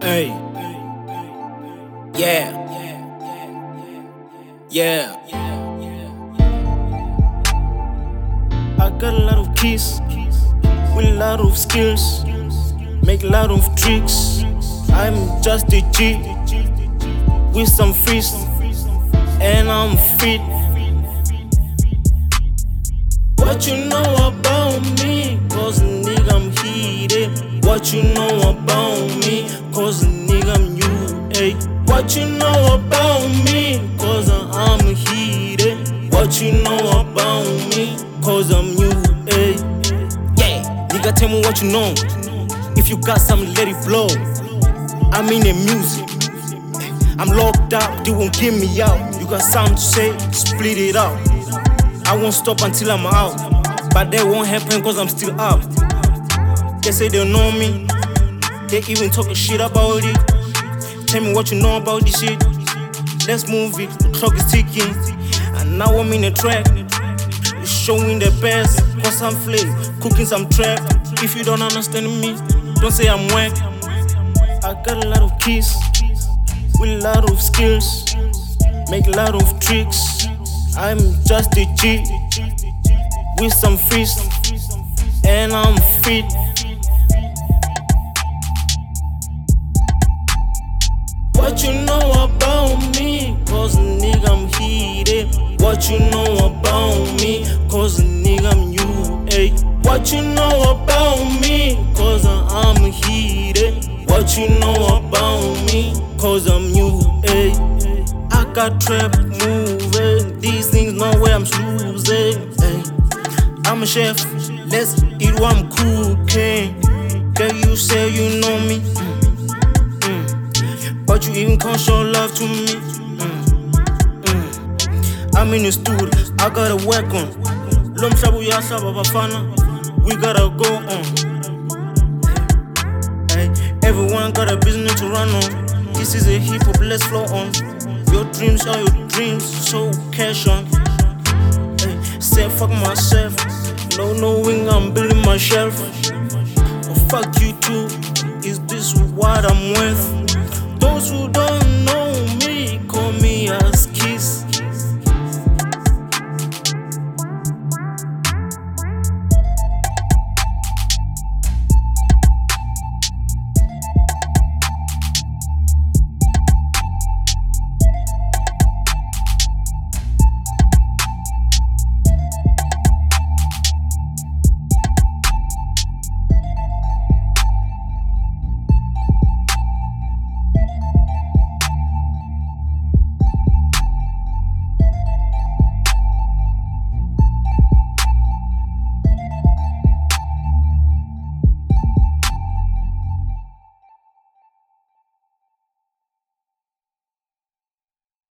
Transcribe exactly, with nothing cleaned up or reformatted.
Hey, yeah, yeah. I got a lot of keys with a lot of skills, make a lot of tricks. I'm just a G with some freeze, and I'm fit. What you know about me? Cause nigga I'm heated. What you know about me? Cause nigga I'm new. Ay. What you know about me? Cause I'm heated. What you know about me? Cause I'm new. Ay. Yeah, nigga tell me what you know. If you got something, let it blow. I'm in the music. I'm locked up, they won't get me out. You got something to say, split it out. I won't stop until I'm out, but that won't happen cause I'm still out. They say they know me, they even talking shit about it. Tell me what you know about this shit. Let's move it, the clock is ticking, and now I'm in the track. It's showing the best, cause I'm flame, cooking some trap. If you don't understand me, don't say I'm whack. I got a lot of keys, with a lot of skills, make a lot of tricks. I'm just a G with some freeze, and I'm fit. What you know about me? Cause nigga I'm heated. What you know about me? Cause nigga I'm new. Ay. What you know about me? Cause I'm heated. What you know about me? Cause I'm new. Ay. I got trap moving. These things know where I'm losing. Ay. I'm a chef. Let's eat what I'm cooking. Girl, you say you know me, mm. Mm. But you even can't show love to me. Mm. Mm. I'm in the studio. I got a weapon. Lom shabu ya shaba bafana. We gotta go on. Ay. Everyone got a business to run on. This is a hip hop, let's flow on. Your dreams are your dreams, so cash on. Hey, say fuck myself, no knowing I'm building my shelf. Oh, fuck you too, is this what I'm worth? Those who don't